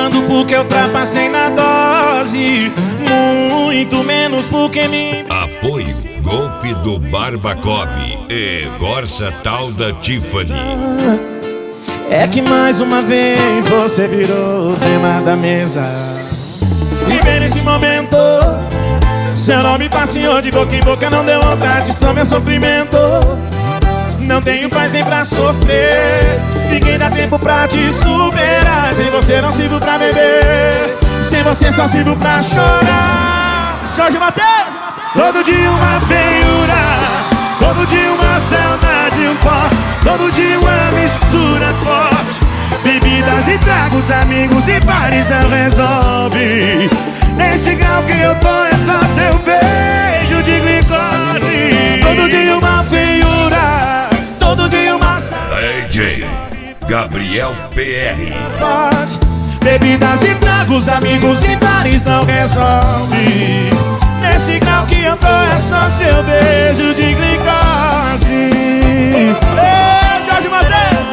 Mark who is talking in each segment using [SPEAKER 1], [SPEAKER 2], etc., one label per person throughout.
[SPEAKER 1] tomando porque eu ultrapassei na dose, muito menos porque me...
[SPEAKER 2] Apoio Golf do Barbacov e Corsa Tal da Tiffany.
[SPEAKER 1] É que mais uma vez você virou o tema da mesa. Viver nesse momento, seu nome passeou de boca em boca, não deu outra adição, meu sofrimento. Não tenho paz nem pra sofrer, ninguém dá tempo pra te superar. Sem você não sirvo pra beber, sem você só sirvo pra chorar. Jorge Mateus!
[SPEAKER 3] Todo dia uma feiura, todo dia uma saudade, um pó, todo dia uma mistura forte. Bebidas e tragos, amigos e bares não resolve. Nesse grau que eu tô é só seu beijo de glicose.
[SPEAKER 1] Todo dia uma feiura, todo dia uma saudade.
[SPEAKER 2] DJ Gabriel PR.
[SPEAKER 1] Bebidas e tragos, amigos e bares não resolve. Nesse grau que eu tô é só seu beijo de glicose. Ei, Jorge Mateus!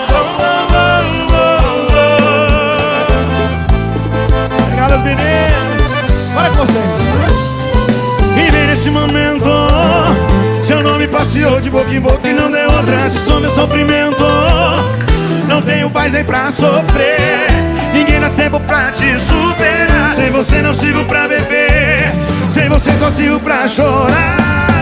[SPEAKER 1] Obrigado, meninos. Bora com você.
[SPEAKER 3] E vem nesse momento, seu nome passeou de boca em boca e não deu outra adição, meu sofrimento. Não tenho paz nem pra sofrer, ninguém dá tempo pra te superar. Sem você não sirvo pra beber, sem você só sirvo pra chorar.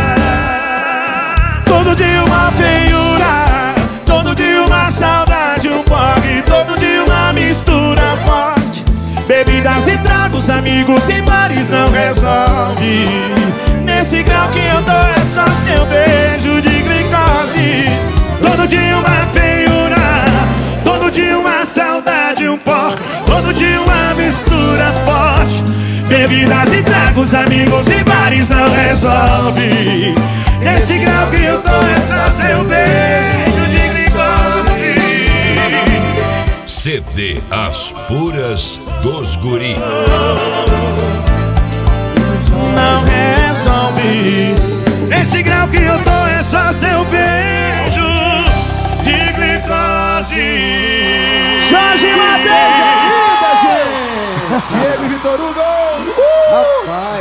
[SPEAKER 1] Todo dia uma feiura, todo dia uma saudade, um porre, todo dia uma mistura forte. Bebidas e tragos, amigos e bares não resolve. Nesse grau que eu tô é só seu beijo de glicose.
[SPEAKER 3] Todo dia uma feiura, todo dia uma saudade, um pó, todo dia uma mistura forte. Bebidas e tragos, amigos e bares não resolve. Nesse grau que eu tô é só seu beijo de glicose.
[SPEAKER 2] CD As Puras dos Guri.
[SPEAKER 1] Não resolve.
[SPEAKER 3] Nesse grau que eu tô é só seu beijo de glicose.
[SPEAKER 1] Jorge Mateus!
[SPEAKER 4] Diego e Vitor Hugo! Rapaz!